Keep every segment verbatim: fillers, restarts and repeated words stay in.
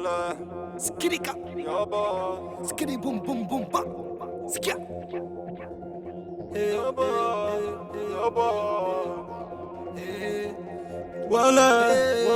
ولا سكريكا يابا سكري بوم بوم بوم با سكيا يابا يابا ولا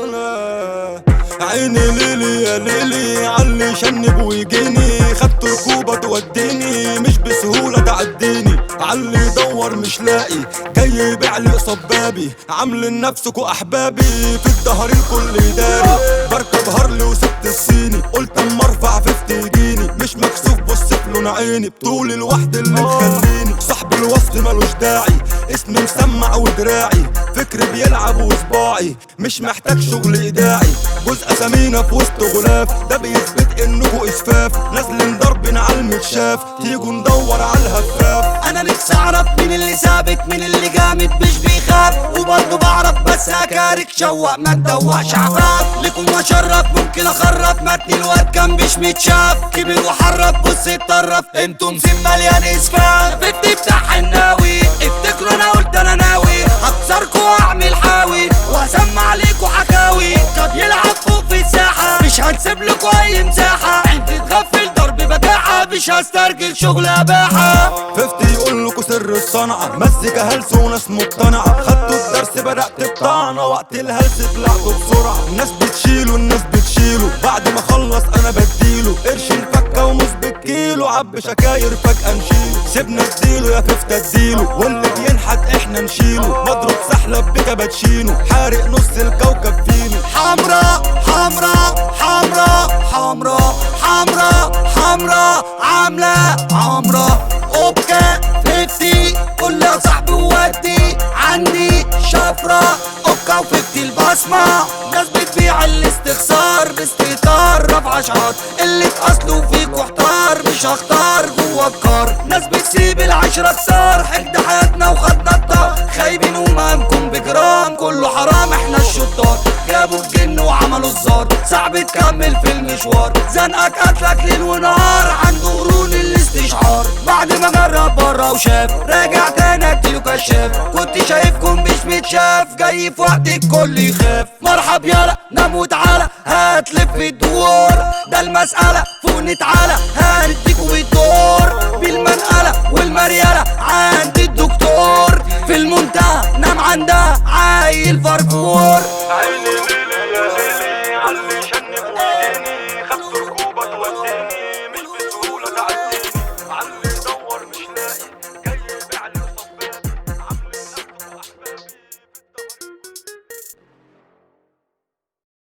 ولا عيني ليلي يا ليلي علي شنب ويجيني خدت ركوبة توديني مش بسهولة تعديني علي يدور مش لاقي جاي يبيعلي قصاد بابي عاملين نفسكوا احبابي في الدهر الكل داري بركب هارلي وسبت الصيني قلت اما ارفع فيفتي يجيني مش مكسوف بص في لون عيني بطول الوحد اللي مخليني صاحب الوصف ملوش داعي اسمي مسمع ودراعي فكري بيلعب وصباعي مش محتاج شغل ايداعي جزء اسامينا في وسط غلاف ده بيثبت انكوا اسفاف نازلين ضربنا على المتشاف تيجوا ندور على الهفاف. انا نفسي اعرف مين اللي ثابت مين اللي جامد مش بيخاف وبرضه بعرف بس اكارك شوق ما تدوقش عفاف لكم واشرف ممكن اخرف متني الواد كان مش متشاف كبر وحرف بص اتطرف انتم سن مليان اسفاف فت بتاع حناوي افتكروا انا قلت انا ناوي هكسركوا واعمل حاوي وهسمع عليكوا حكاوي كان يلعب فوق في الساحه مش هنسيب لكوا اي مساحه عندي تغفل ضرب بداحه مش هسترجل شغل اباحه. ففتي يقول لكوا سر الصنعه مزيكا هلس وناس مقتنعه خدتوا الدرس بدات بطعنه وقت الهلس طلعتوا بسرعه الناس بتشيله الناس بتشيله بعد ما خلص انا بديله قرش الفكه وموز بالكيلو عب شكاير فجاه نشيله سيبنا اديله يا ففتة اديله واللي بينحت احنا نشيله مضروب سحلب بكباتشينو حارق نص الكوكب فينو حمرا حمرا حمرا حمرا حمرا حمرا عاملة عمرا اوكا فتي قول يا صاحبي ودي عندي شفرة اوكا وفتي البصمة ناس بتبيع الاستخسار باستهتار رفع اشعار اللي اصله فيكوا احتار مش هختار جوا الكار ناس بتسيب العشرة كسار حقد حياتنا وخدنا الطار خايبين ومهمكم بجرام كله حرام احنا الشطار جابوا الجن وعملوا الزار صعب تكمل في المشوار زنقك قتلك ليل ونهار عنده قرون الاستشعار بعد ما جرب بره وشاف راجع تاني اديله كشاف كنت شايفكم مش متشاف جاي في وقت الكل يخاف مرحب يالا نام وتعالى هتلف الدور ده المسألة فوق نتعالى هندي